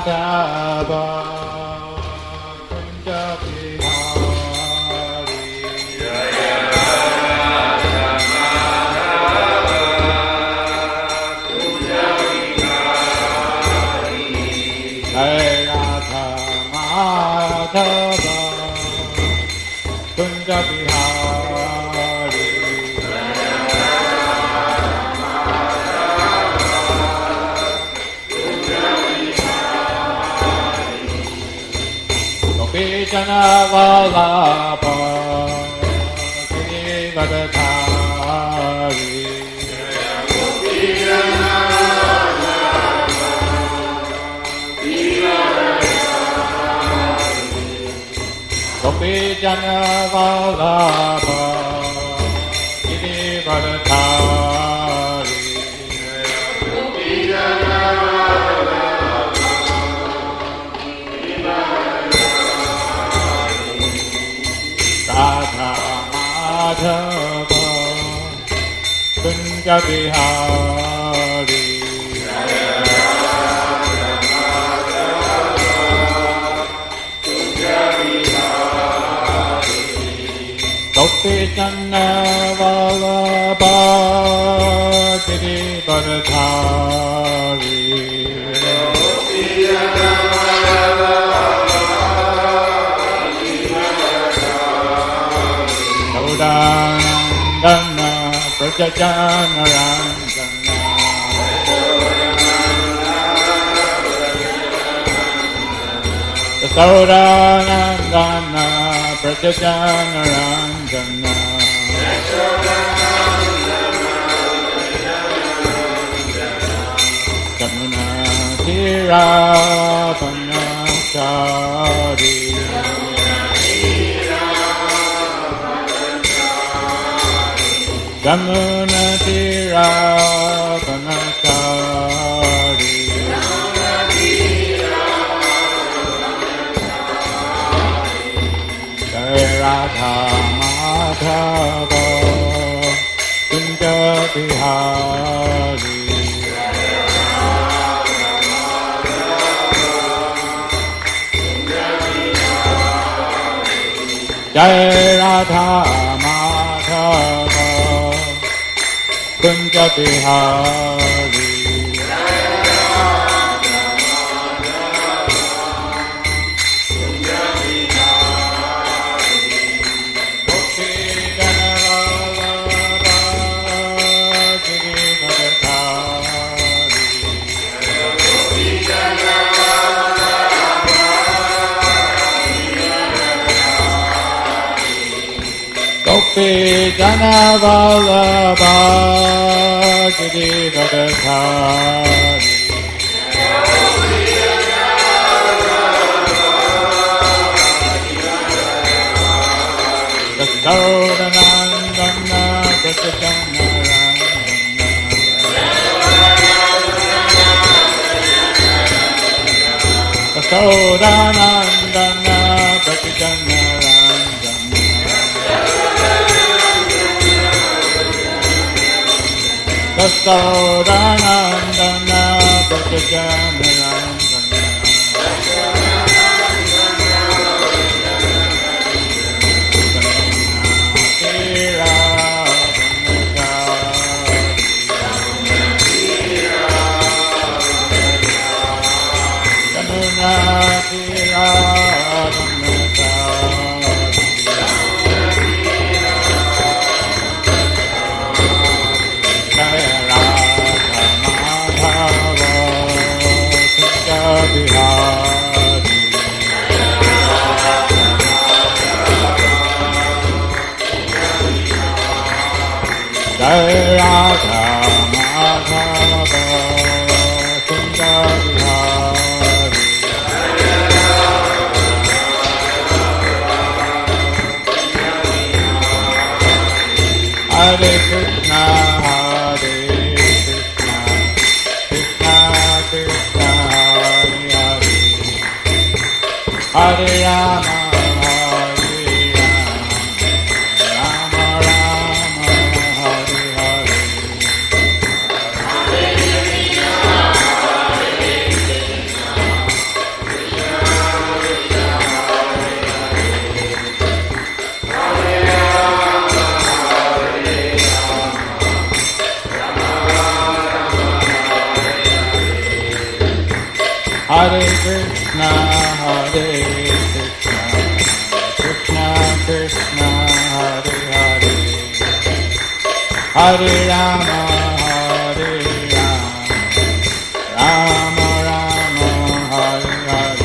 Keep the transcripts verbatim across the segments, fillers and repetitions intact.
Radhava Kunja Bihari Jaya Radha Madhava Kunja Bihari Jaya Radha Madhava Kunja Bihari Jana Vallabha Giridharadhari Gopi Jana Vallabha Giridharadhari Gopi Jana Vallabha Giridharadhari Gopi Jana Radha Madhava Kunja Bihari Jaya Radha Madhava Kunja Bihari Gopi Jana Vallabha Giridharadhari Gopi Jana Vallabha Nandana Prajajana Ranjana Saurānandana Prajajana Ranjana Jamuna Tira Panachari Jamuna Tira Panachari Jaya Radha Madhava Kunja Bihari Jaya Radha Madhava Kunja Bihari Gopi Jana Vallabha Giridharadhari Saurānandana Prajajana Ranjana Saurānandana Prajajana Saurānandana Prajajana Ranjana Tira Jamuna Tira Jaya Radha Madhava Kunja Bihari Hare Krishna Hare Krishna Krishna Krishna Hare Hare Hare Rama Hare Krishna, Hare Krishna, Krishna Krishna, Hare Hare, Hare Rama, Hare Rama, Rama Rama, Hare Hare.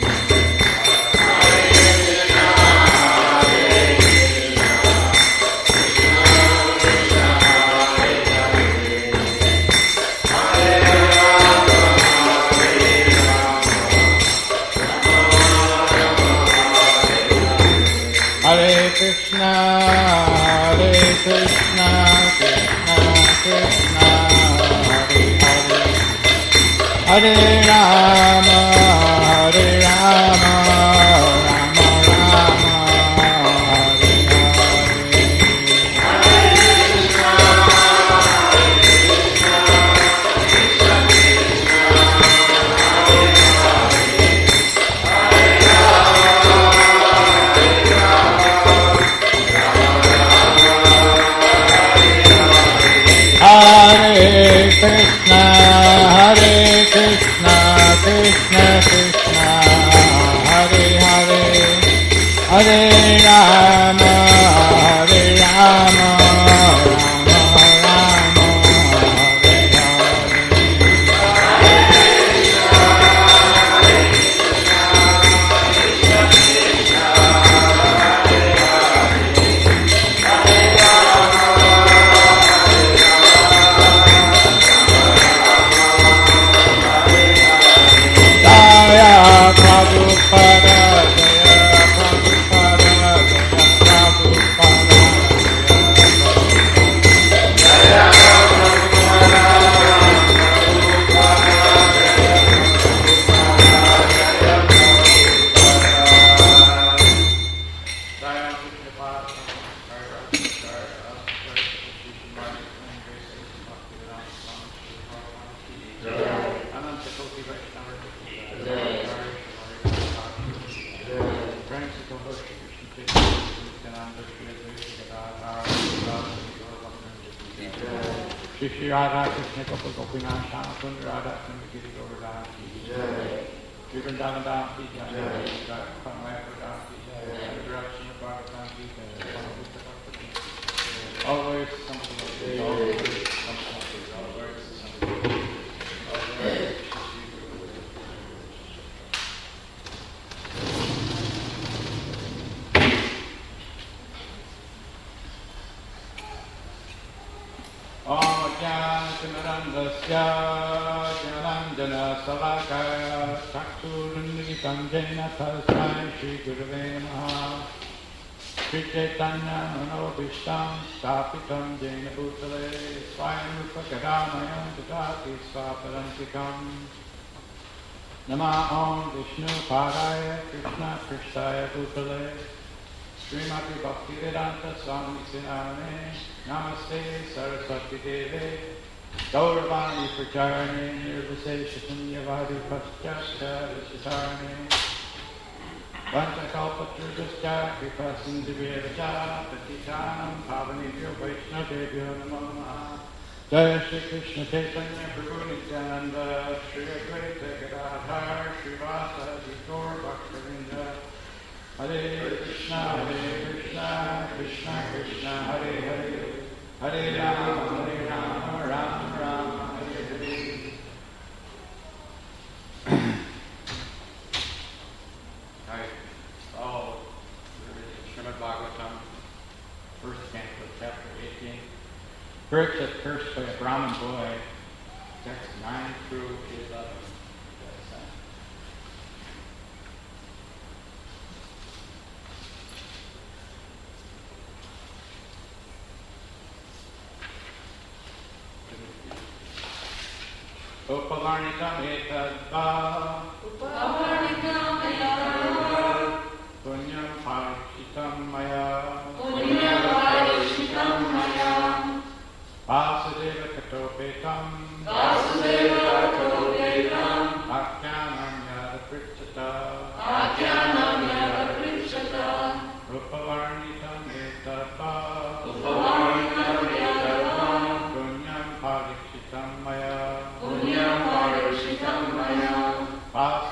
Hare Krishna, Hare Krishna, Krishna Krishna, Hare Hare, Hare Rama, Hare Rama, Rama Rama, Hare Hare Krishna, Hare Krishna, Krishna Krishna, Hare Hare, Hare Rama, Hare Rama, Rama Rama, Hare Prabhupada, Jaya Prabhupada, Jaya Prabhupada, Jaya Prabhupada, Shri Radha Krishna Gopal Gopinath Shama Kund Radha Kund Giri Govardhan Ki Jai, Shri Vrindavan Dham Ki Jai, Shri Kanmaya Dham Ki Jai, Shri Direction of Bhagavatam Ki Jai, always something like this, always something like this, always something like this, always. Jnanarandasya Jnanandana Salakaya Chakshurunditam Jena Tasmai Shri Gurave Namaha Shri Chaitanya Manobhishtam Stapitam Jena Bhutale Swayam Rupa Kadamayam Dadati Swaparantikam Nama Om Vishnu Padaya Krishna Krishtaya Bhutale Srimati Bhaktivedanta Swami Sinane Namaste Saraswati Deve Gauravani Pracharane Nirviseshapunyavadi Paschasya Vishitarane Vantakalpatrudasya Kripasindhivyacha Patitanam Pavanibhyo Vaishnavebhyo Namo Namaha Jaya Shri Krishna Chaitanya Prabhu Nityananda Shri Advaita Gadadhar Srivasa Gaur Bhaktivinoda Hare Krishna, Hare Krishna, Krishna Krishna, Hare Hare, Hare Rama, Hare Rama, Rama Rama, Hare Hare. Right. Oh, Srimad Bhagavatam, first canto, chapter eighteen. Parikshit cursed by a Brahmin boy, text nine through eleven. Upavarnitam etadva Upavarnitam etadva Punyam parishitam maya Punyam parishitam maya Vasudeva katopetam Vasudeva katopetam Akyanam yada prichata Akyanam yada prichata Upavarnitam etadva Upavarnitam etadva Punyam parishitam maya Punyam parishitam maya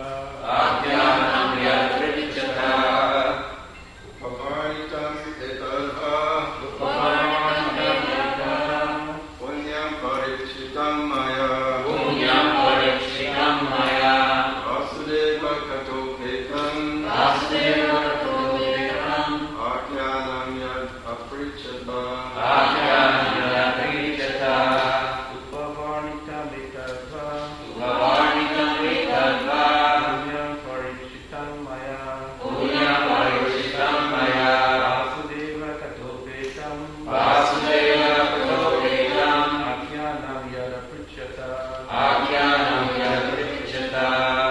Ajnanam yadapritchata. Upavanitam etadva. Upavanitam etadva. Punyam parikshitam maya. Punyam parikshitam maya. Vasudeva katopetam. Vasudeva katopetam. Ajnanam yad aprichata. Ajnanam yadapritchata. Upavanitam etadva. Upavanitam etadva. Punyam parikshitam maya. Punyam parikshitam maya. Vasudeva katopetam. Vasudeva katopetam. Ajnanam yadapritchata. Ajnanam yadapritchata.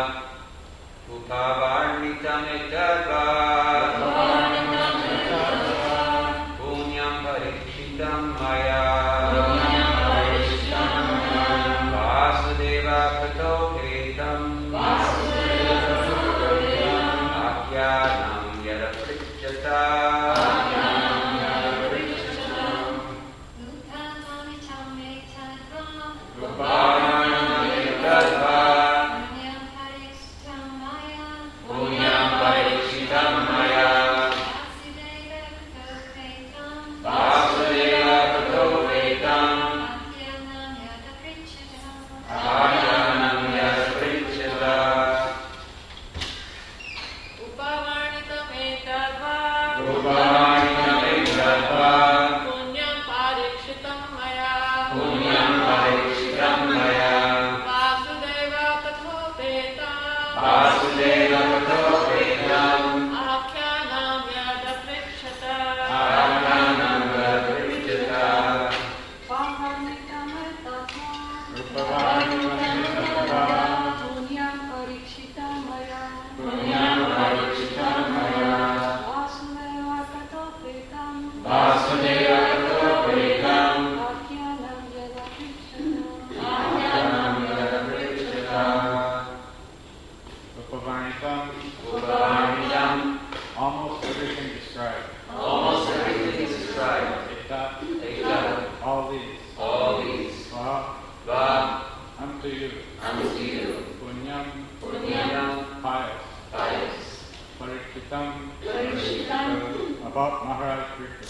Upavanitam etadva. Upavanitam etadva. Punyam parikshitam maya. Punyam parikshitam maya. Vasudeva katopetam. Vasudeva katopetam. Ajnanam yadapritchata. Ajnanam yadapritchata. Upavanitam etadva. Punyam parikshitam maya. Vasudeva katopetam. Ajnanam yadapritchata. Upavanitam etadva. Upavanitam etadva. Punyam parikshitam maya. Punyam parikshitam maya. Vasudeva katopetam. Vasudeva katopetam. Ajnanam yadapritchata. Ajnanam yadapritchata. Upavanitam etadva. Upavanitam etadva. Punyam parikshitam maya. Punyam parikshitam maya. Vasudeva katopetam. Vasudeva katopetam. Ajnanam yadapritchata. Ajnanam yadapritchata. Upavanitam. Upavanitam. Almost everything described. Almost everything is described. Ekta, Ekta. all these. All these. Va, Va. unto you. Unto you. Punyam, Punyam. pious. Pious. Parikshitam, Parikshitam. about Maharaj Krishna.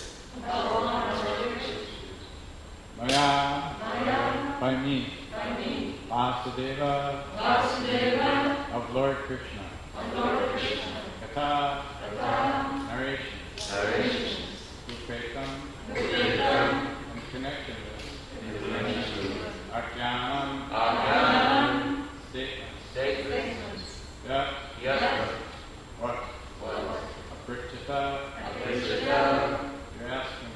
Maya, by me. Vasudeva, of Lord Krishna. Katha, narration. Narrations. Upetam, in connection with. Ajnanam, Ajnanam. statements. Statements. Yeah, Yes. what? What? Apritchita, Apritchata. you're asking me.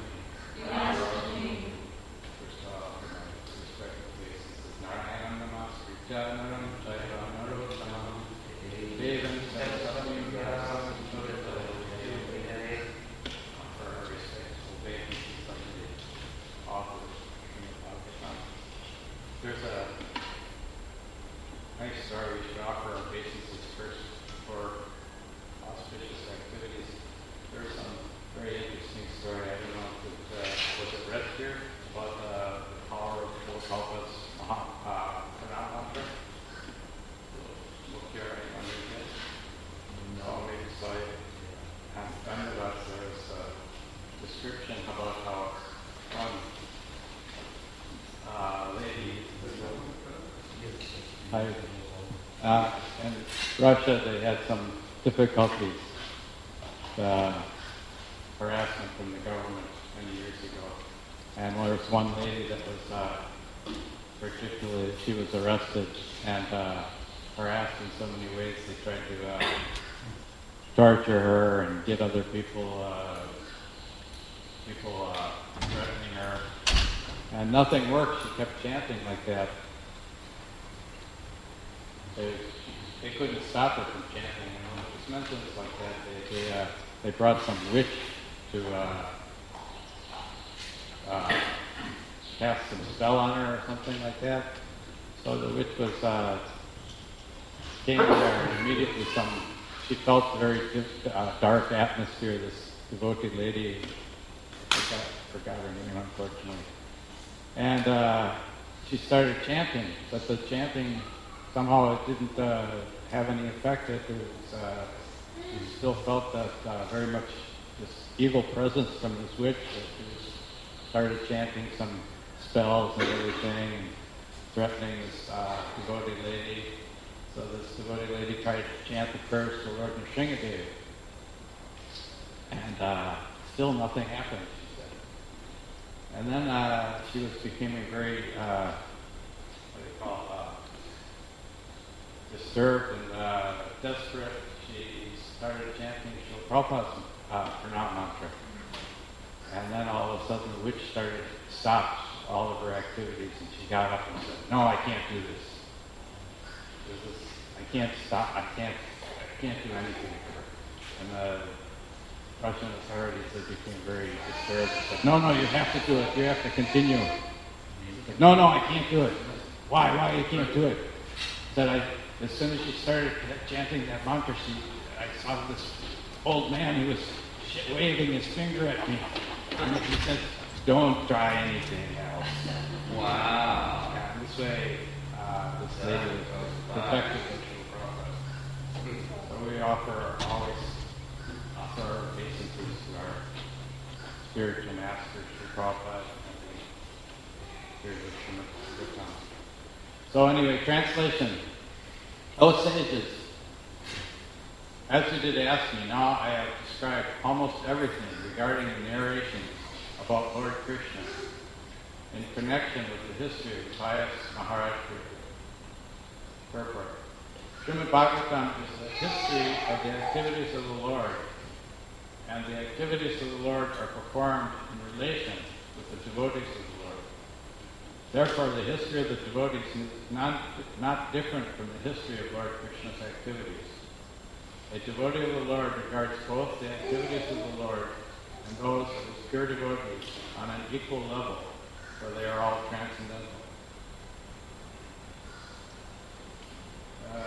First off, my respective places is Narayanam Namaskritya Naram Chaiva Narottamam Devam Saraswatim Vyasam Tadata Yogavihare. For her respectful obeisances unto the author of Srimad Bhagavatam. There's a nice story. We should offer our obeisances first for auspicious activities. There's some very interesting story. I don't know if it uh, was it read here about uh, the power of Gopal's Mahamantra. Look here, anyone read it? No, maybe so. And then there's a description about how one uh, lady I, uh, in Russia, they had some difficulties, uh, harassment from the government many years ago. And there was one lady that was uh, particularly, she was arrested and uh, harassed in so many ways. They tried to uh, torture her and get other people, uh, people uh, threatening her. And nothing worked. She kept chanting like that. They, they couldn't stop her from chanting. And when it was mentioned like that, they they, uh, they brought some witch to uh, uh, cast some spell on her or something like that. So the witch was uh, came there and immediately some she felt a very uh, dark atmosphere. This devoted lady, I forgot, forgot her name unfortunately, and uh, she started chanting, but the chanting somehow it didn't uh, have any effect. It was, uh, he still felt that uh, very much this evil presence from this witch that he was, started chanting some spells and everything, and threatening this uh, devotee lady. So this devotee lady tried to chant the prayers to Lord Nrsingadev. And uh, still nothing happened, she said. And then uh, she was becoming very, uh, what do you call it, uh, disturbed and uh, desperate. She started chanting Srila Prabhupada's uh, pranam mantra. And then all of a sudden the witch started to stop all of her activities, and she got up and said, "No, I can't do this. This is, I can't stop. I can't. I can't do anything for her." And the Russian authorities they became very disturbed. They said, "No, no, you have to do it. You have to continue." And he said, "No, no, I can't do it." "Why? Why you can't do it?" He said, I, as soon as she started chanting that mantra, she, I saw this old man. He was waving his finger at me, and he said, "Don't try anything else." Wow. And this way, uh, this lady was protected from Srila Prabhupada. So we offer always offer our obeisances to our spiritual master, Srila Prabhupada, and the spiritual Srimad Bhagavatam. So anyway, translation. O sages, as you did ask me, now I have described almost everything regarding the narrations about Lord Krishna in connection with the history of the pious Maharaj Purport. Srimad Bhagavatam is the history of the activities of the Lord, and the activities of the Lord are performed in relation with the devotees of the Lord. Therefore, the history of the devotees is not, not different from the history of Lord Krishna's activities. A devotee of the Lord regards both the activities of the Lord and those of his pure devotees on an equal level, for they are all transcendental. Uh,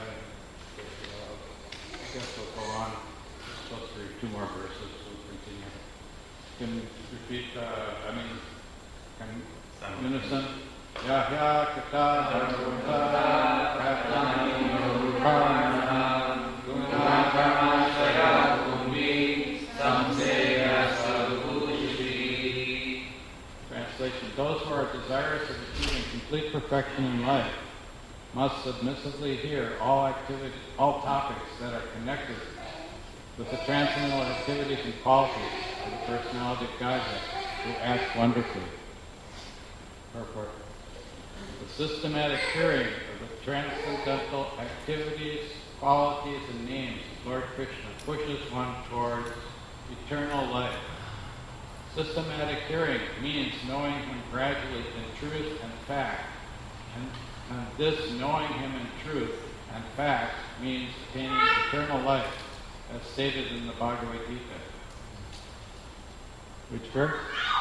I guess we'll go on. We're supposed to read two more verses. We'll continue. Can you repeat, uh, I mean, can unison? Yahya kata dharmata katani karma guna karma shaya kumbhi samsaya sadhushri. Translation. Those who are desirous of achieving complete perfection in life must submissively hear all activities, all topics that are connected with the transcendental activities and qualities of the personality of Godhead, who acts wonderfully. Purport. The systematic hearing of the transcendental activities, qualities, and names of Lord Krishna pushes one towards eternal life. Systematic hearing means knowing him gradually in truth and fact, and, and this knowing him in truth and fact means attaining eternal life, as stated in the Bhagavad Gita. Which verse?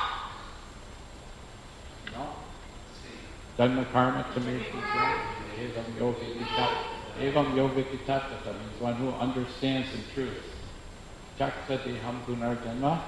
No? Dharma karma tameshu evam yogi vitat. Evam yogi vitat means one who understands in truth. Chaksati ham punarjanma.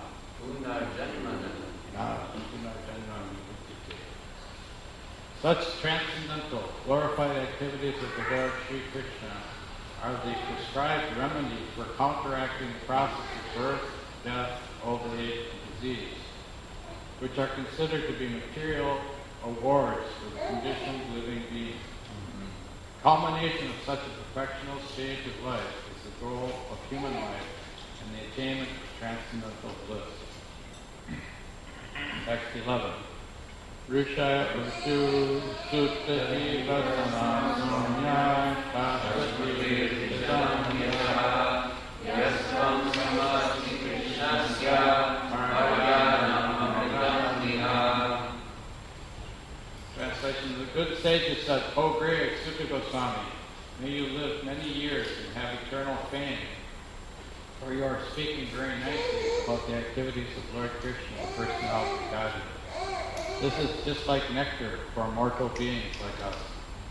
Such transcendental, glorified activities of the Lord Sri Krishna are the prescribed remedy for counteracting the process of birth, death, old age, and disease, which are considered to be material awards for the conditioned living being. Culmination of such a perfectional stage of life is the goal of human life and the attainment of transcendental bliss. Text eleven. Rusha Uchu Suttati Vasana Sonya Kasati Vidamya Yasvam Samasti Krishnasya Maryanam Amritandiha. Translation. The good sages said, O great Sutta Goswami, may you live many years and have eternal fame. For you are speaking very nicely about the activities of Lord Krishna, the personality of Godhead. This is just like nectar for mortal beings like us.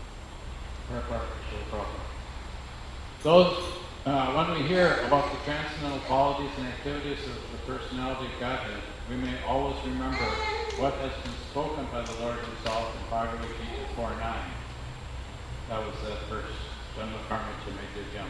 Those, uh, when we hear about the transcendental qualities and activities of the personality of Godhead, we may always remember what has been spoken by the Lord himself in Bhagavad Gita four nine. That was the first Janma Karma Chimay.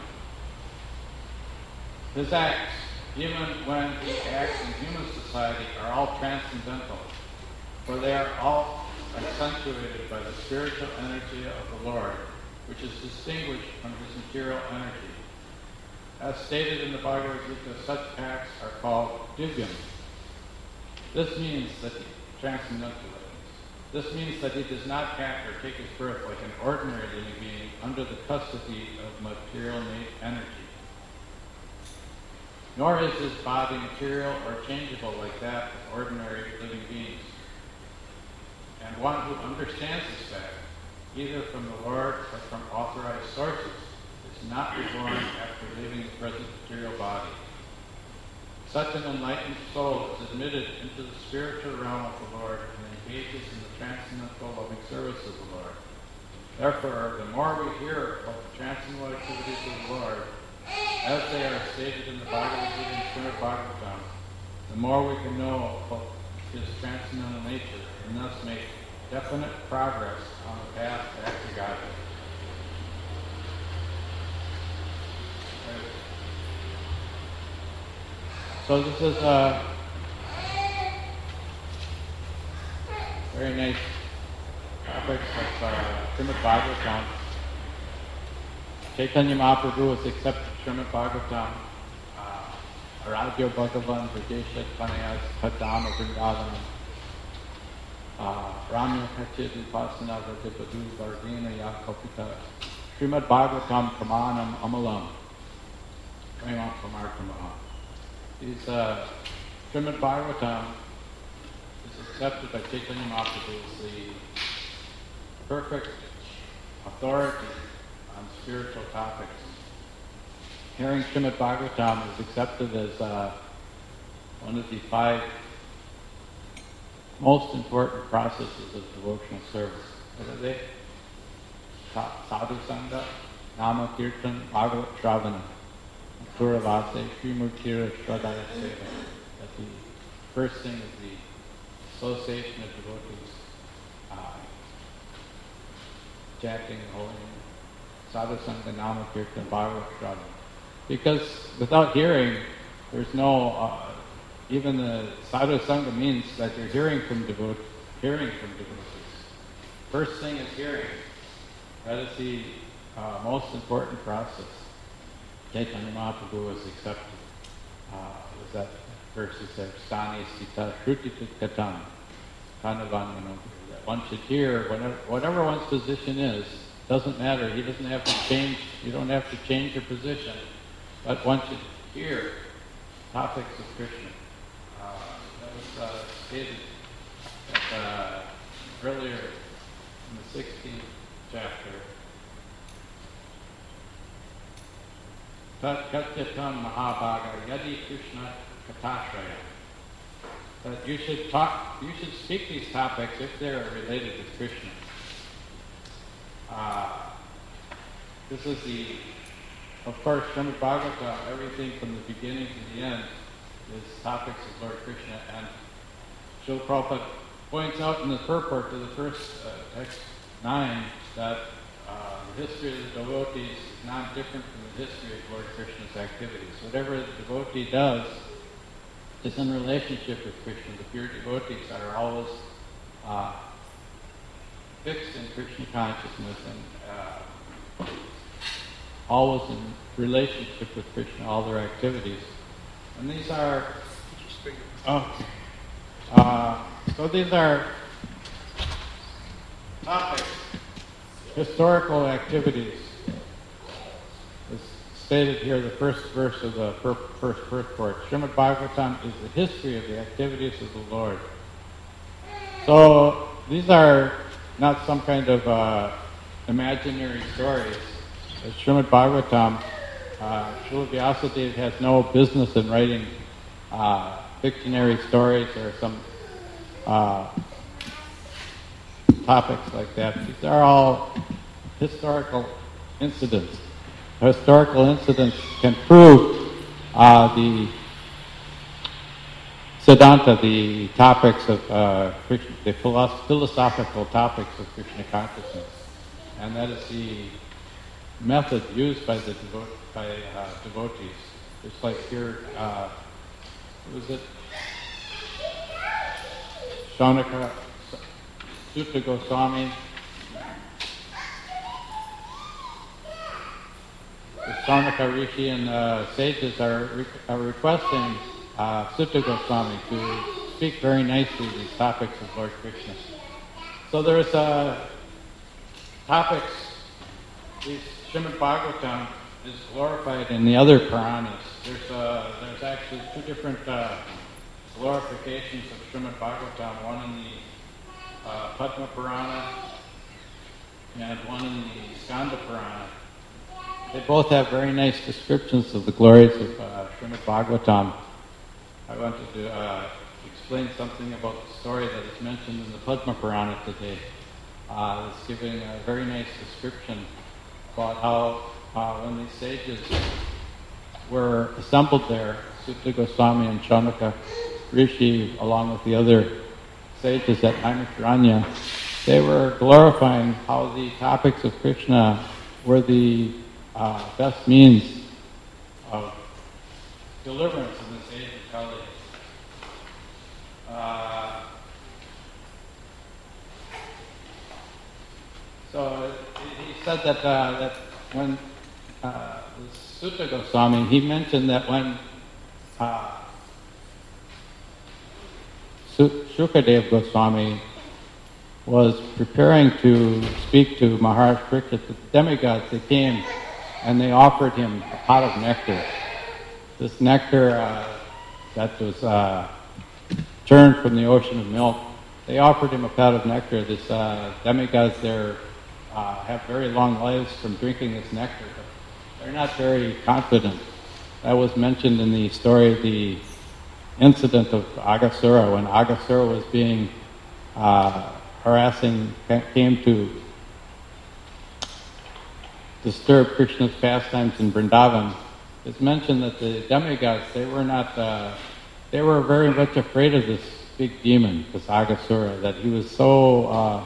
His acts, even when he acts in human society, are all transcendental, for they are all accentuated by the spiritual energy of the Lord, which is distinguished from his material energy. As stated in the Bhagavad Gita, such acts are called divyam. This means that he, transcendental. This means that he does not act or take his birth like an ordinary living being under the custody of material energy. Nor is his body material or changeable like that of ordinary living beings. And one who understands this fact, either from the Lord or from authorized sources, is not reborn after leaving the present material body. Such an enlightened soul is admitted into the spiritual realm of the Lord and engages in the transcendental loving service of the Lord. Therefore, the more we hear of the transcendental activities of the Lord, as they are stated in the Bhagavad Gita and Srimad Bhagavatam, the more we can know about his transcendental nature and thus make definite progress on the path back to Godhead. So this is a very nice topic of uh, Srimad Bhagavatam. Chaitanya Mahaprabhu has accepted Srimad Bhagavatam. Uh, Aradhya Bhagavan Vajesha Tanayas Kadama Vrindavanam. Ramya Kachit Upasana Vajapadu Vardina Yakapita. Srimad Bhagavatam Pramanam Amalam. Prema Pramartamaha. These uh, Srimad Bhagavatam is accepted by Chaitanya Mahaprabhu as the perfect authority on spiritual topics. Hearing Srimad Bhagavatam is accepted as uh, one of the five most important processes of devotional service. What are they? Sadhu Sangha, Nama Kirtan, Bhagavat Shravana, Suravase, Srimurtira Shradaya Seva. That the first thing is the association of devotees, uh, chanting the holy name. Sadhu Sangha, Nama Kirtan, Bhagavat Shravana. Because without hearing, there's no, uh, even the Sadhu Sangha means that you're hearing from devotees, hearing from devotees. First thing is hearing. That is the uh, most important process. Chaitanya Mahaprabhu was accepted. Uh, was that verse he said, Stani Sita Shruti Katam, Kanavan Manopi. That one should hear whatever, whatever one's position is. Doesn't matter. He doesn't have to change. You don't have to change your position, but one should hear topics of Krishna. Uh, that was uh, stated that, uh, earlier in the sixteenth chapter. Tat Katyatam Mahabhaga Yadi Krishna Katashraya. That you should talk, you should speak these topics if they're related to Krishna. Uh, this is the, of course, Srimad Bhagavatam, everything from the beginning to the end is topics of Lord Krishna. And Srila Prabhupada points out in the purport to the first uh, text nine that uh, the history of the devotees is not different from the history of Lord Krishna's activities. Whatever the devotee does is in relationship with Krishna. The pure devotees are always uh, fixed in Krishna consciousness and uh, always in relationship with Krishna, all their activities. And these are, oh, uh, so these are topics, historical activities. As stated here, the first verse of the first purport, Srimad Bhagavatam is the history of the activities of the Lord. So these are not some kind of uh, imaginary stories. As Srimad Bhagavatam, uh, Srila Vyasadeva has no business in writing uh, fictionary stories or some uh, topics like that. These are all historical incidents. Historical incidents can prove uh, the Siddhanta, the topics of uh, Krishna, the philosoph- philosophical topics of Krishna consciousness. and that is the method used by the devo- by uh, devotees. It's like here, uh, what was it? Shaunaka Sutta Goswami. The Shaunaka Rishi and uh, sages are, re- are requesting uh, Sutta Goswami to speak very nicely these topics of Lord Krishna. So there's uh, topics, these Srimad Bhagavatam is glorified in the other Puranas. There's uh, there's actually two different uh, glorifications of Srimad Bhagavatam, one in the uh, Padma Purana and one in the Skanda Purana. They both have very nice descriptions of the glories of uh, Srimad Bhagavatam. I wanted to uh, explain something about the story that is mentioned in the Padma Purana today. Uh, it's giving a very nice description about how uh, when these sages were assembled there, Sutta Goswami and Shaunaka Rishi, along with the other sages at Naimisharanya, they were glorifying how the topics of Krishna were the uh, best means of deliverance in this age of Kali. Uh, so he said that uh, that when uh, Sutta Goswami, he mentioned that when uh, Shukadev Goswami was preparing to speak to Maharaj Parikshit, the demigods, they came and they offered him a pot of nectar. This nectar uh, that was uh, turned from the ocean of milk, they offered him a pot of nectar. This uh, demigods there uh, have very long lives from drinking this nectar, but they're not very confident. That was mentioned in the story, the incident of Aghasura, when Aghasura was being uh, harassing, came to disturb Krishna's pastimes in Vrindavan. It's mentioned that the demigods, they were not, uh, they were very much afraid of this big demon, this Aghasura, that he was so uh,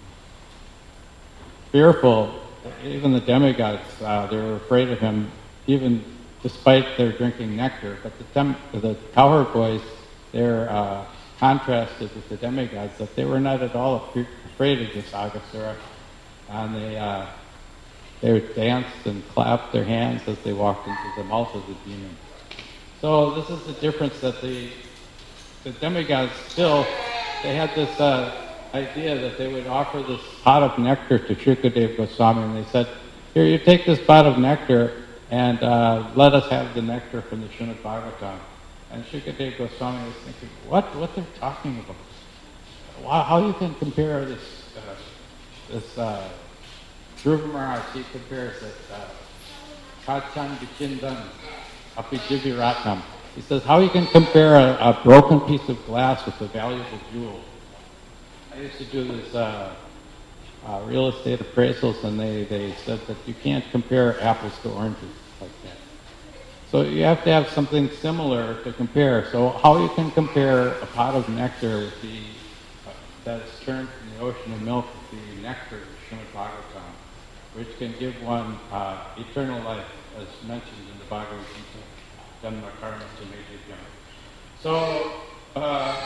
fearful. Even the demigods, uh, they were afraid of him, even despite their drinking nectar. But the, dem- the cowherd boys, they're uh, contrasted with the demigods, that they were not at all afraid of this Aghasura, and they uh, they danced and clapped their hands as they walked into the mouth of the demon. So this is the difference, that the the demigods still, they had this uh, idea that they would offer this pot of nectar to Shukadev Goswami, and they said, here, you take this pot of nectar and uh, let us have the nectar from the Srimad Bhagavatam. And Shukadev Goswami was thinking, what what they're talking about? How, how you can compare this uh, this uh, Dhruva Maharaj, he compares it, Kachan Vichindan Api Diviratnam. He says, how you can compare a, a broken piece of glass with a valuable jewel? I used to do this uh, uh, real estate appraisals, and they, they said that you can't compare apples to oranges like that. So you have to have something similar to compare. So how you can compare a pot of nectar with the, uh, that is turned from the ocean of milk with the nectar of Srimad Bhagavatam, which can give one uh, eternal life, as mentioned in the Bhagavad Gita, Dhamma Karma Samedhyam. So, uh,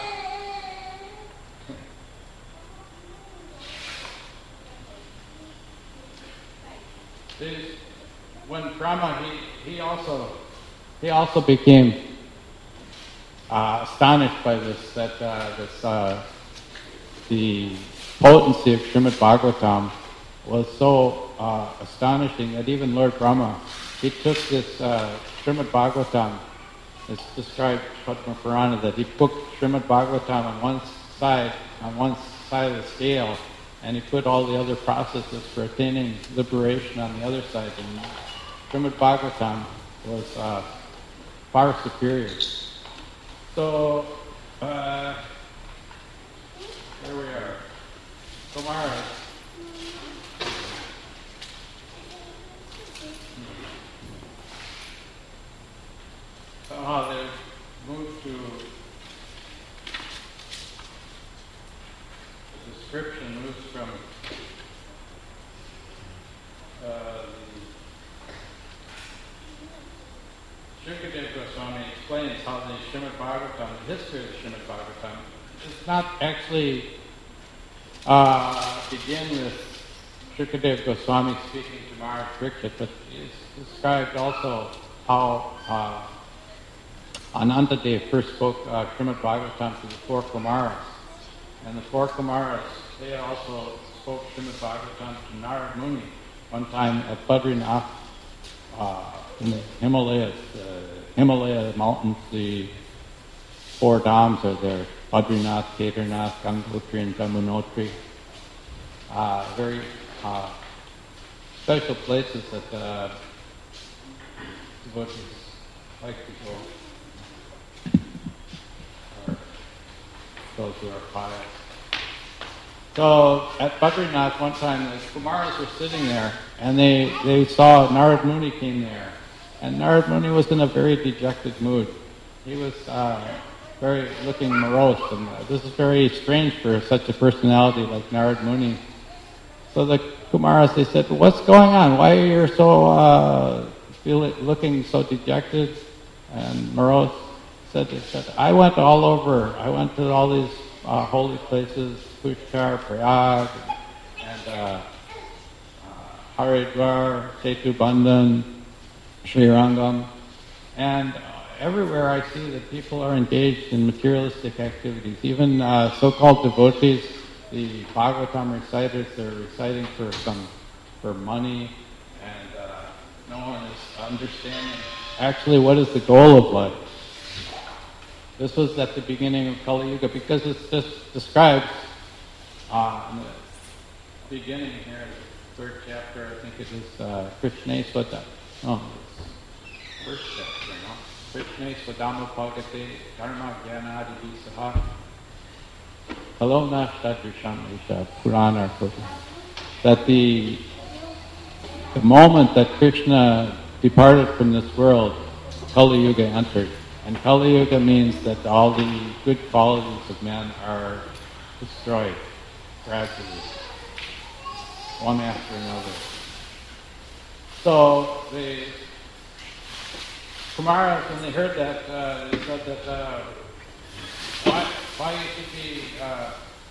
these, when Brahma, he, he also he also became uh, astonished by this, that uh, this uh, the potency of Srimad Bhagavatam was so uh, astonishing that even Lord Brahma, he took this uh, Srimad Bhagavatam, it's described in Padma Purana, that he put Srimad Bhagavatam on one side, on one side of the scale, and he put all the other processes for attaining liberation on the other side. And Srimad Bhagavatam was uh, far superior. So, uh, here we are. So Maharaj, somehow they've moved to the description moves from uh, Shukadeva Goswami explains how the Srimad Bhagavatam, the history of the Srimad Bhagavatam, does not actually uh, begin with Shukadeva Goswami speaking to Maharaj Parikshit, but it's described also how uh, Anantadev first spoke uh, Srimad Bhagavatam to the four Kumaras. And the four Kumaras, they also spoke Srimad Bhagavatam to Narad Muni one time at Badrinath uh, in the Himalayas. Uh, Himalaya mountains, the four dhams are there: Badrinath, Kedarnath, Gangotri, and Yamunotri. Uh, very uh, special places that uh, devotees like to go, or those who are pious. So at Badrinath one time, the Kumaras were sitting there, and they, they saw Narad Muni came there. And Narad Muni was in a very dejected mood. He was uh, very looking morose, and uh, this is very strange for such a personality like Narad Muni. So the Kumaras, they said, "What's going on? Why are you so uh, feel it, looking so dejected and morose?" Said, they said, "I went all over. I went to all these uh, holy places, Pushkar, Prayag, and uh, uh, Haridwar, Setu Bandhan, Sri Rangam, and uh, everywhere I see that people are engaged in materialistic activities. Even uh, so-called devotees, the Bhagavatam reciters, they're reciting for some for money, and uh, no one is understanding actually what is the goal of life." This was at the beginning of Kali Yuga, because it's just described uh, in the beginning here, the third chapter, I think it is uh, Krishna Swada. Oh, it's first chapter, no? Krishna Swadama Bhagate Dharma Jnana Adi Saha Kalona Shadrisham Isha Purana Kota. That the the moment that Krishna departed from this world, Kali Yuga entered. And Kali Yuga means that all the good qualities of men are destroyed gradually, one after another. So the Kumaras, when they heard that, uh, they said that uh, why, why you should be uh,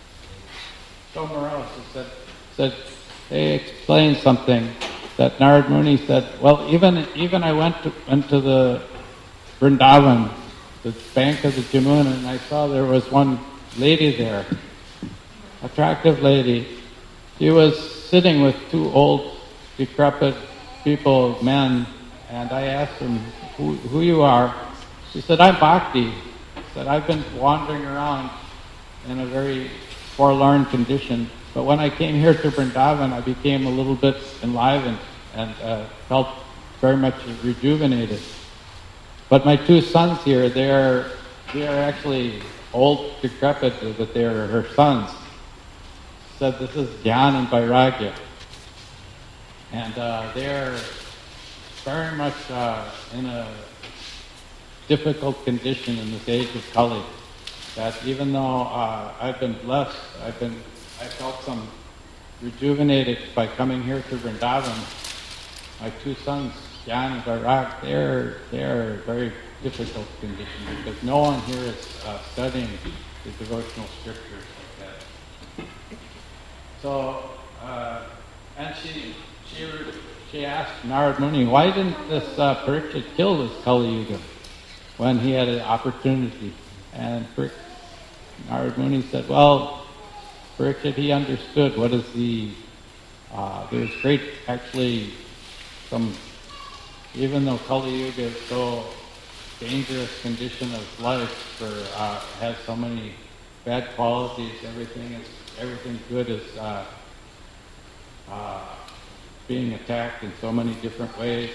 so morose? They said, said they explained something that Narad Muni said. Well, even even I went to, went to the Vrindavan, the bank of the Jamuna, and I saw there was one lady there, attractive lady. She was sitting with two old, decrepit people, men, and I asked them, who, who you are? She said, "I'm Bhakti." She said, "I've been wandering around in a very forlorn condition, but when I came here to Vrindavan, I became a little bit enlivened and uh, felt very much rejuvenated. But my two sons here, they're they're actually old, decrepit, but they're her sons." Said, "This is Jnana and Vairagya. And uh, they're very much uh, in a difficult condition in this age of Kali. That even though uh, I've been blessed, I've been, I felt some rejuvenated by coming here to Vrindavan. My two sons, Jnana and Vairagya, they're they're a very difficult condition because no one here is uh, studying the devotional scriptures like that." So, uh, and she she she asked Narad Muni, "Why didn't this uh, Parikshit kill this Kali Yuga when he had an opportunity?" And Parik, Narad Muni said, "Well, Parikshit, he understood what is the uh, there's great actually some." Even though Kali Yuga is so dangerous condition of life, for uh, has so many bad qualities, everything is everything good is uh, uh, being attacked in so many different ways.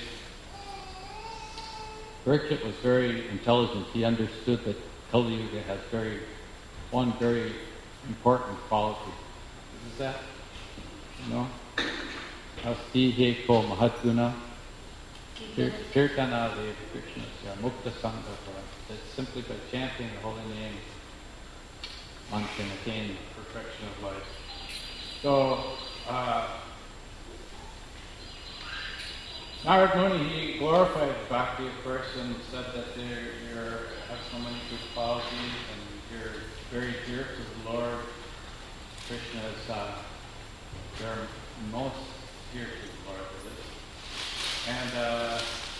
Parikshit was very intelligent. He understood that Kali Yuga has very one very important quality. Is that you know? Asti heko mahatguna. Kirtana de Krishna, Mukta Sangha. That's simply by chanting the holy name, one can attain perfection of life. So, uh, Narad Muni, he glorified Bhakti, of course, and said that you have so many good qualities and you're very dear to the Lord. Krishna is uh, you're most dear to the Lord with this. And uh,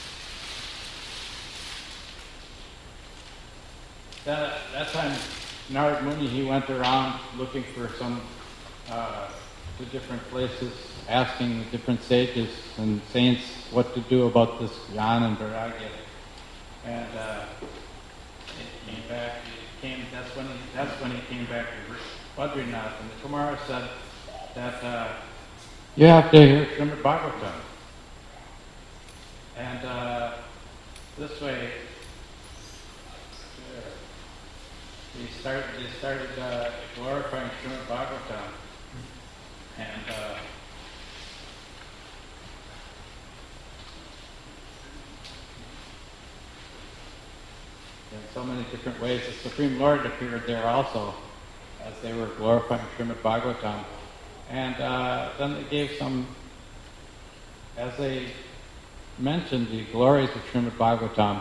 that, that time, Narad Muni, he went around looking for some uh, to different places, asking the different sages and saints what to do about this jnana and vairagya. And uh, he came back. He came. That's when he. That's when he came back to Badrinath. And the Kumara said that uh, you have to hear Srimad Bhagavatam. And uh, this way, he started. They started uh, glorifying Srimad Bhagavatam. And uh, in so many different ways, the Supreme Lord appeared there also as they were glorifying Srimad Bhagavatam. And uh, then they gave some, as they mentioned the glories of Srimad Bhagavatam,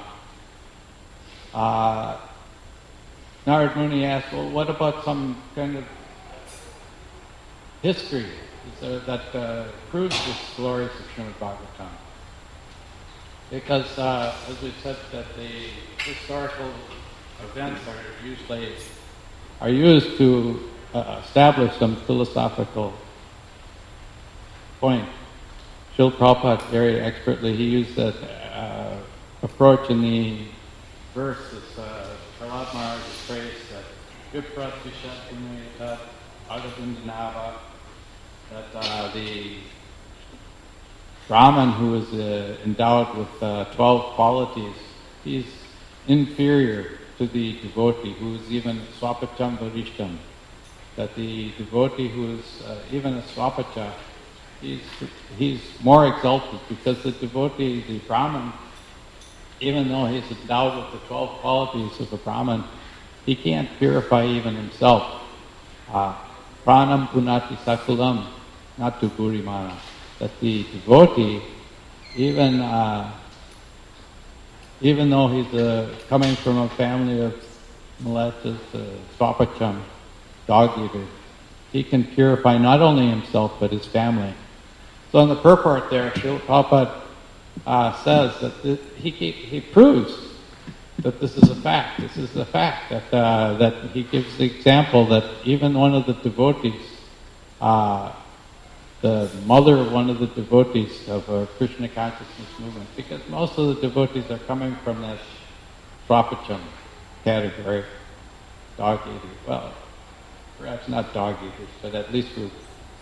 uh, Narad Muni asked, well, what about some kind of history so that uh, proves the glories of Srimad Bhagavatam? Because, uh, as we said, that the historical events are usually are used to uh, establish some philosophical point. Srila Prabhupada very expertly, he used that uh, approach in the verse, this uh, Prahlad Maharaj phrase that Viprat Vishat Agavindhanava, that uh, the Brahman who is uh, endowed with uh, twelve qualities, he's inferior to the devotee who is even swapacham varishtam. That the devotee who is uh, even a swapacha, he's, he's more exalted because the devotee, the Brahman, even though he's endowed with the twelve qualities of a Brahman, he can't purify even himself. Uh, Pranam punati sakulam, not to burimana. That the devotee, even uh, even though he's uh, coming from a family of molestas, uh, swapacham, dog eaters, he can purify not only himself but his family. So in the purport there, Srila Prabhupada uh, says that this, he, he he proves that this is a fact. This is a fact that uh, that he gives the example that even one of the devotees, uh, the mother of one of the devotees of a Krishna consciousness movement, because most of the devotees are coming from this swapacham category, dog eaters. Well, perhaps not dog eaters, but at least with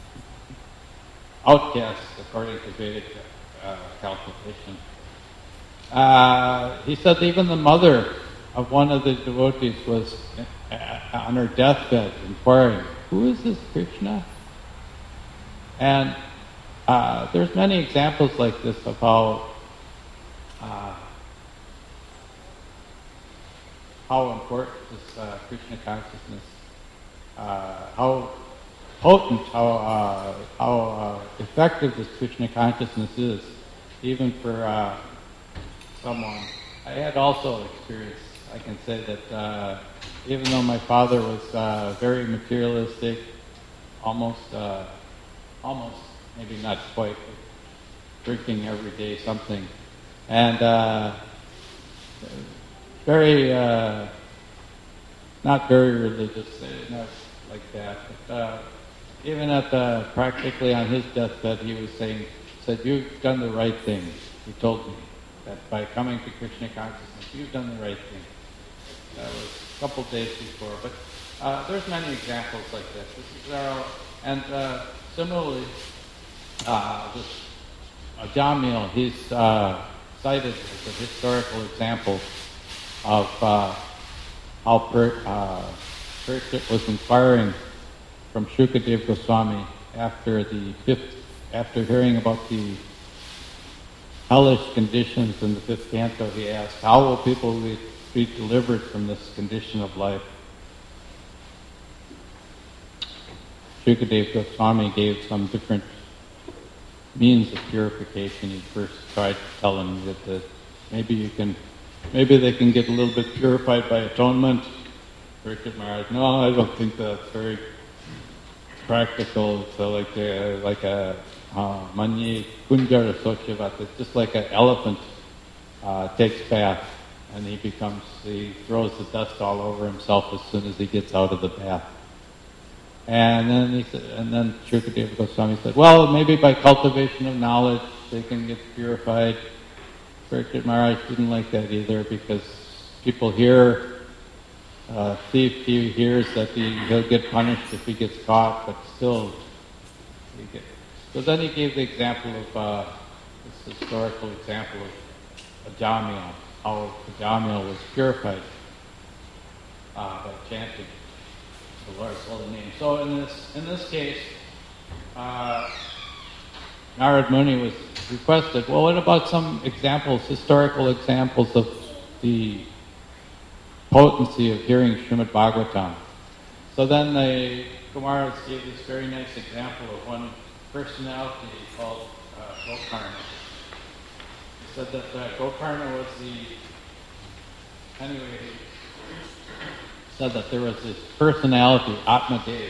outcasts according to Vedic uh, calculation. Uh, he said even the mother of one of the devotees was uh, on her deathbed inquiring, who is this Krishna? And uh, there's many examples like this of how uh, how important this uh, Krishna consciousness, uh, how potent, how uh, how uh, effective this Krishna consciousness is, even for uh, someone. I had also experienced, I can say that uh, even though my father was uh, very materialistic, almost, uh, almost, maybe not quite, but drinking every day something, and uh, very, uh, not very religious, not like that, but uh, even at the, practically on his deathbed, he was saying, said, you've done the right thing. He told me that by coming to Krishna consciousness, you've done the right thing. That was a couple days before. But uh, there's many examples like this. This is our, and uh, similarly, uh, this uh, Jamil, he's uh, cited as a historical example of uh, how per, uh, Parikshit was inquiring from Shukadev Goswami after the fifth, after hearing about the hellish conditions in the fifth canto. He asked, how will people be, be delivered from this condition of life? Shukadev Goswami gave some different means of purification. He first tried to tell them that the, maybe you can, maybe they can get a little bit purified by atonement. Parikshit Maharaj, no, I don't think that's very practical. So like a, like a uh, manye kunjara sochavat, it's just like an elephant uh, takes bath, and he becomes, he throws the dust all over himself as soon as he gets out of the bath. And then he said, and then Shukadeva Goswami said, well, maybe by cultivation of knowledge they can get purified. Parikshit Maharaj didn't like that either, because people hear, uh, thief he hears that he, he'll get punished if he gets caught, but still he gets. So then he gave the example of, uh, this historical example of Ajamil, how Ajamil was purified uh, by chanting the Lord's holy name. So in this in this case, uh, Narad Muni was requested, well, what about some examples, historical examples of the potency of hearing Srimad Bhagavatam? So then the Kumaras gave this very nice example of one personality called uh, Gokarna. He said that uh, Gokarna was the, anyway, he said that there was this personality, Atmadev.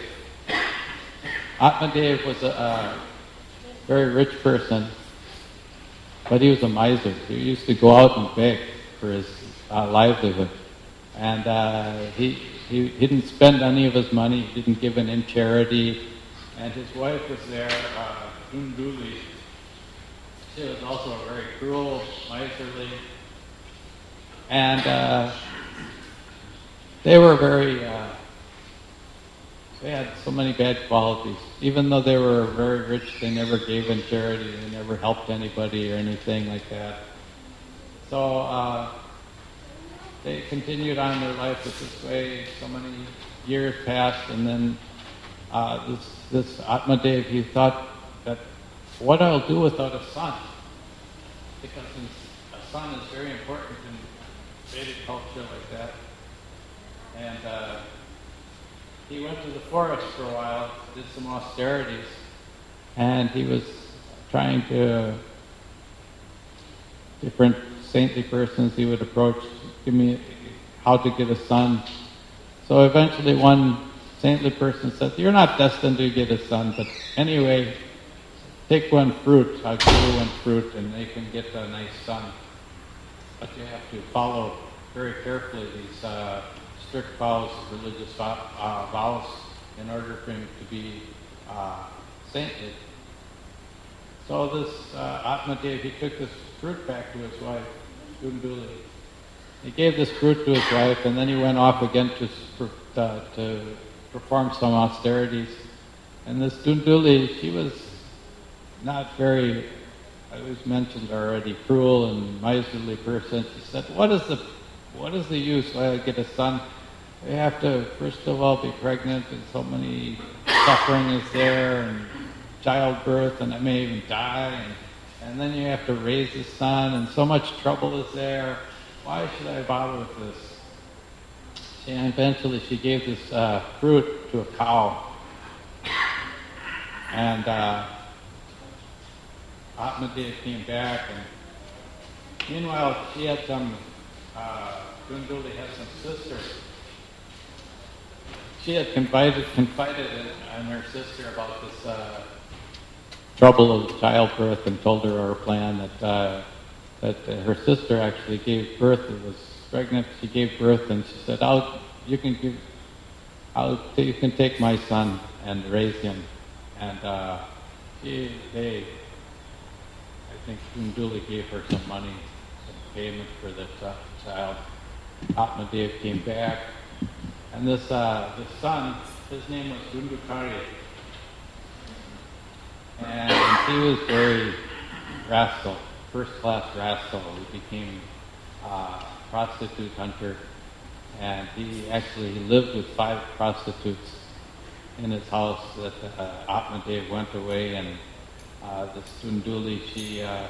Atmadev was a, a very rich person, but he was a miser. He used to go out and beg for his uh, livelihood. And uh, he, he he didn't spend any of his money, he didn't give it in charity. And his wife was there, uh, Dunduli. She was also very cruel, miserly. And uh, they were very, uh, they had so many bad qualities. Even though they were very rich, they never gave in charity, they never helped anybody or anything like that. So uh, they continued on their life this way. So many years passed, and then uh, this this Atmadev, he thought that what I'll do without a son, because a son is very important in Vedic culture like that. And uh, he went to the forest for a while, did some austerities, and he was trying to, different saintly persons he would approach, give me how to get a son. So eventually one saintly person said, you're not destined to get a son, but anyway, take one fruit, I'll give you one fruit, and they can get a nice son. But you have to follow very carefully these uh, strict vows, religious vow, uh, vows, in order for him to be uh, saintly. So this uh, Atmadev, he took this fruit back to his wife, Dunduli. He gave this fruit to his wife, and then he went off again to uh, to perform some austerities. And this Dunduli, she was not very, I was mentioned already, cruel and miserly person. She said, what is the what is the use? Why I get a son? We have to, first of all, be pregnant, and so many suffering is there, and childbirth, and I may even die, and, and then you have to raise a son, and so much trouble is there. Why should I bother with this? And eventually she gave this uh, fruit to a cow. And uh, Atmadev came back, and meanwhile she had some, uh, Dunduli had some sisters. She had confided, confided in her sister about this uh, trouble of childbirth, and told her our plan that uh, that uh, her sister actually gave birth. It was pregnant. She gave birth, and she said, "I'll, you can give, I'll, you can take my son and raise him." And uh, she, they, I think Dunduli gave her some money, some payment for the ch- child. Atmadev came back, and this uh, the son, his name was Dundukari, and he was very rascal, first-class rascal. He became a prostitute hunter, and he actually lived with five prostitutes in his house. That uh, Atmadev went away, and uh, this Dunduli, she uh,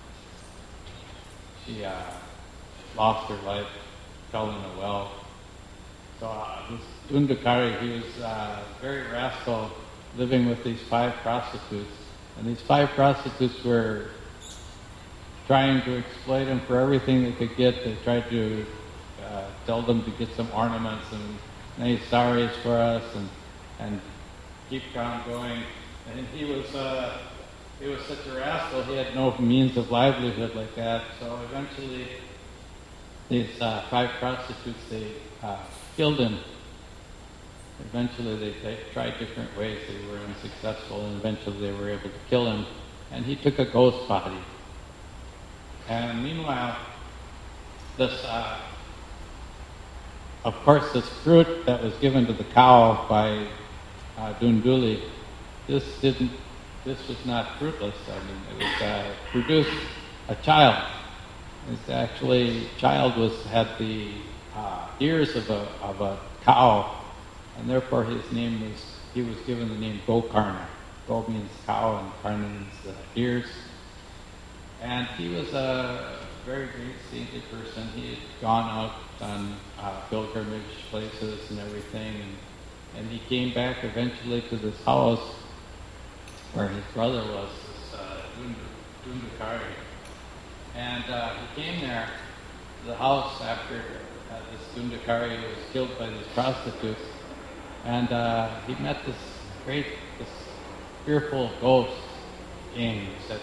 she uh, lost her life, fell in a well. So uh, this Dundukari, he was uh, very rascal, living with these five prostitutes. And these five prostitutes were trying to exploit him for everything they could get. They tried to uh, tell them to get some ornaments and nice saris for us and and keep on going. And he was uh, he was such a rascal. He had no means of livelihood like that. So eventually, these uh, five prostitutes they uh, killed him. Eventually, they, they tried different ways. They were unsuccessful, and eventually they were able to kill him. And he took a ghost body. And meanwhile, this, uh, of course, this fruit that was given to the cow by uh, Dunduli, this didn't, this was not fruitless. I mean, it was uh, produced a child. It's actually, child was had the uh, ears of a of a cow, and therefore his name was. He was given the name Gokarna. Go means cow, and Karna means uh, ears. And he was a very great saintly person. He had gone out on uh, pilgrimage places and everything, and, and he came back eventually to this house where his brother was, this uh, Dundukari. And uh, he came there to the house after uh, this Dundukari was killed by these prostitutes, and uh, he met this great, this fearful ghost king who said,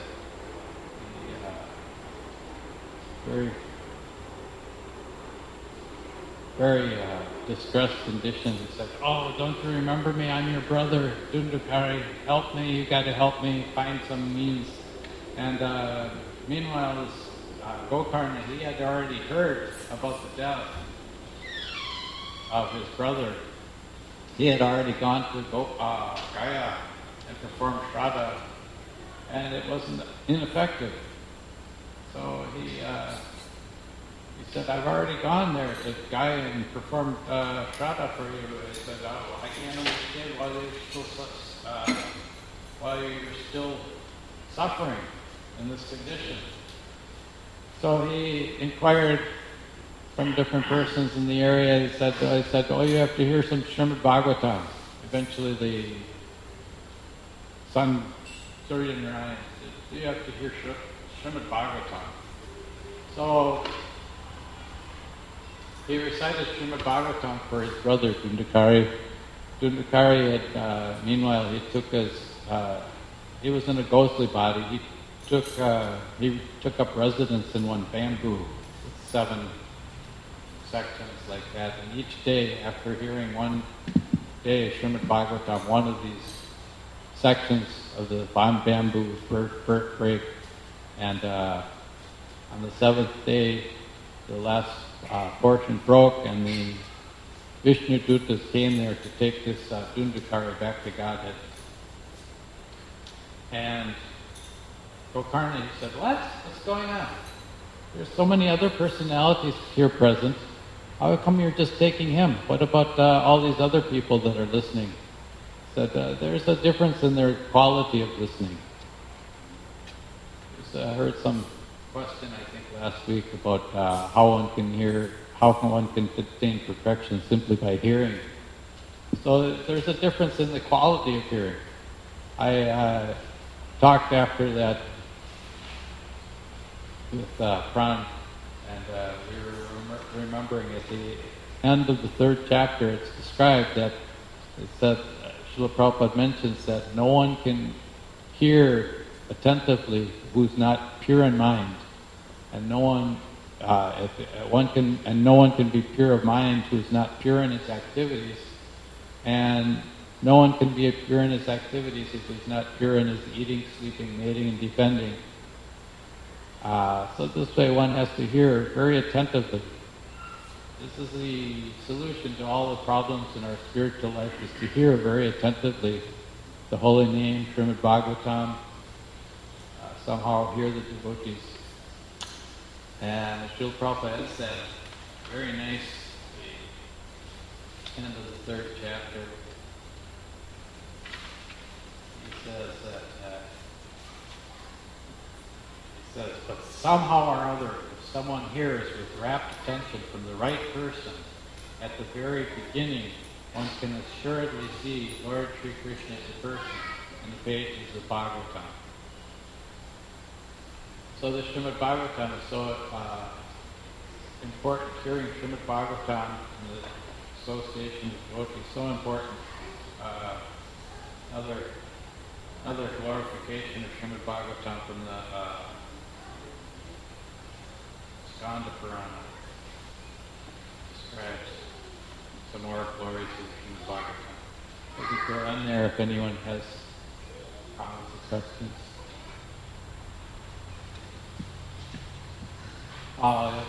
very, very uh, distressed condition. He said, "Oh, don't you remember me? I'm your brother, Dundukari. Help me. You got to help me find some means." And uh, meanwhile, this uh, Gokarna, he had already heard about the death of his brother. He had already gone to Go, uh, Gaya and performed Shraddha, and it wasn't ineffective. So he uh, he said, "I've already gone there to Gaya and performed uh, Shraddha for you." He said, "Oh, I can't understand why you're still uh, why you're still suffering in this condition." So he inquired from different persons in the area. He said, "I said, oh, you have to hear some Srimad Bhagavatam." Eventually, the son Surya Narayan said, "You have to hear Srimad Srimad Bhagavatam." So he recited Srimad Bhagavatam for his brother Dundukari. Dundukari had, uh, meanwhile, he took his, uh, he was in a ghostly body. He took, uh, he took up residence in one bamboo with seven sections like that. And each day, after hearing one day Srimad Bhagavatam, one of these sections of the bamboo would break. And uh, on the seventh day, the last uh, portion broke, and the Vishnu Dutas came there to take this uh, Dundukari back to Godhead. And Gokarna, he said, "What? What's going on? There's so many other personalities here present. How come you're just taking him? What about uh, all these other people that are listening?" He said, uh, "There's a difference in their quality of listening." I heard some question, I think, last week about uh, how one can hear, how one can attain perfection simply by hearing. So there's a difference in the quality of hearing. I uh, talked after that with uh, Pran, and uh, we were rem- remembering at the end of the third chapter, it's described that it said, uh, Srila Prabhupada mentions that no one can hear attentively who's not pure in mind, and no one, uh, if uh, one can, and no one can be pure of mind who's not pure in his activities, and no one can be pure in his activities if he's not pure in his eating, sleeping, mating, and defending. Uh, so this way, one has to hear very attentively. This is the solution to all the problems in our spiritual life: is to hear very attentively the holy name, Srimad Bhagavatam. Somehow hear the devotees. And Srila Prabhupada said, very nice, the end of the third chapter, he says that, uh, he says, "But somehow or other, if someone hears with rapt attention from the right person, at the very beginning, one can assuredly see Lord Sri Krishna as a person in the pages of Bhagavatam." So the Srimad Bhagavatam is so uh, important. Hearing Srimad Bhagavatam and the association with devotees is so important. Uh, another another glorification of Srimad Bhagavatam from the uh, Skanda Purana describes some more glories of Srimad Bhagavatam. I think they're on there if anyone has comments or questions. Oh, yeah.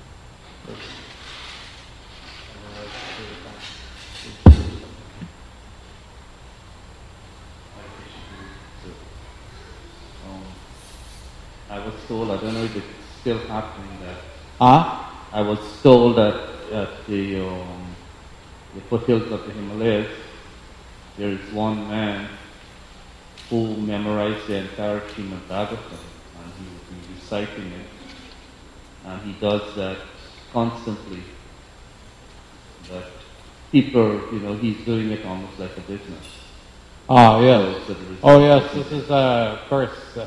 Um, I was told, I don't know if it's still happening, that Huh? I was told that at the, um, the foothills of the Himalayas, there is one man who memorized the entire Srimad Bhagavatam, and he will be reciting it. And he does that constantly. That people, you know, he's doing it almost like a business. Oh, yes. So there is- Oh, yes. This is, uh, of course, uh,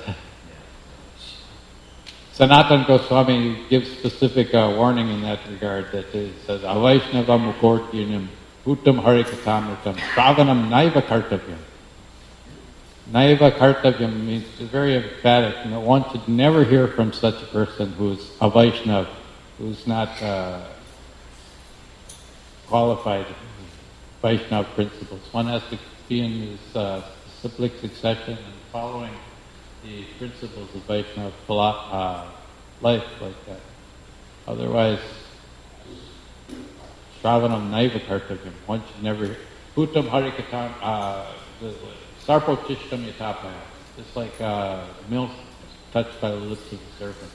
Sanatana Goswami gives specific uh, warning in that regard, that it says, Avaishnava Mukortinam Uttam Harikatamritam Shravanam Naiva Kartavyam. Naiva Kartavyam means it's very emphatic. You know, one should never hear from such a person who's a Vaishnav, who's not uh, qualified in Vaishnav principles. One has to be in his uh, cyclic succession and following the principles of Vaishnav uh, life like that. Otherwise, Shravanam Naiva Kartavyam, one should never hear. Uttam Harikatam, uh, the, Sarpotishtam Yatapaya, just like uh, milk touched by the lips of the serpent.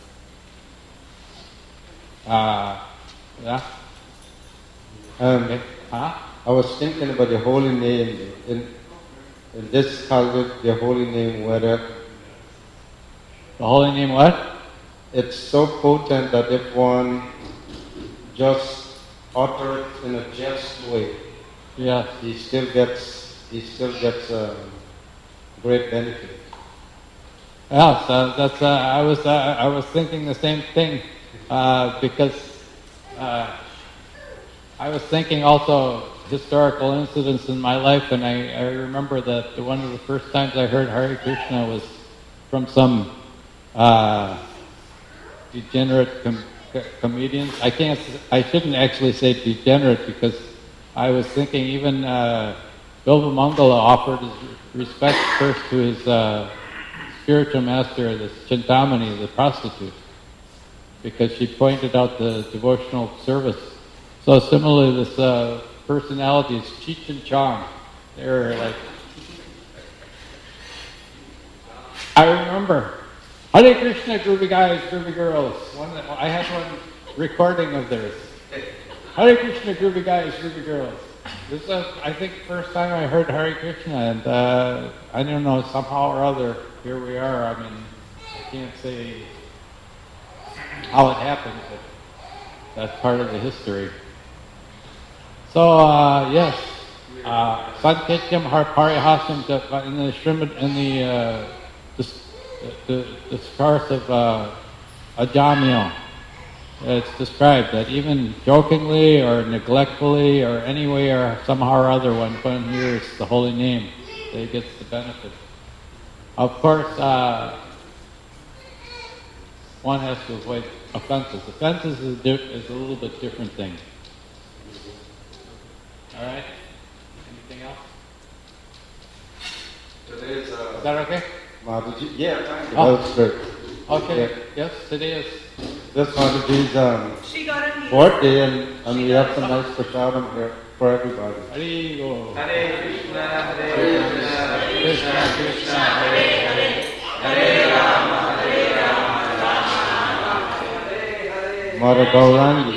Uh, yeah? Um, Okay. Huh? I was thinking about the holy name. In, in this Kalgud, the holy name Veda, The holy name what? it's so potent that if one just utter it in a jest way, Yes. he still gets he still gets um, great benefit. Yeah, so that's, uh, I was, uh, I was thinking the same thing, uh, because, uh, I was thinking also historical incidents in my life, and I, I remember that one of the first times I heard Hare Krishna was from some, uh, degenerate com- comedians. I can't, I shouldn't actually say degenerate, because I was thinking even, uh, Bilba Mangala offered his respect first to his uh, spiritual master, the Chintamani, the prostitute, because she pointed out the devotional service. So similarly, this uh, personality is Cheech and Chong. They're like, I remember, Hare Krishna, groovy guys, groovy girls. One, I had one recording of theirs. Hare Krishna, groovy guys, groovy girls. This is, I think, the first time I heard Hare Krishna, and uh, I don't know, somehow or other, here we are. I mean, I can't say how it happened, but that's part of the history. So, uh, yes, uh, Sanketyam Parihasam in the Srimad, in the uh, the the discourse of uh, Ajamil. It's described that even jokingly or neglectfully or any way or somehow or other, when one hears the holy name, they get the benefit. Of course, uh, one has to avoid offenses. Offenses is a, di- is a little bit different thing. All right? Anything else? Today's uh, Is that okay? Madhuji, yeah, thank you. Oh. That was great. Okay. Yeah. Yes, today is. This Madhuji's um, She got a meeting. birthday, and, and we have some nice prasadam here for everybody. Hari Go. Hare Krishna, Hare Krishna, Krishna Krishna Hare Hare. Mara Gaurangi.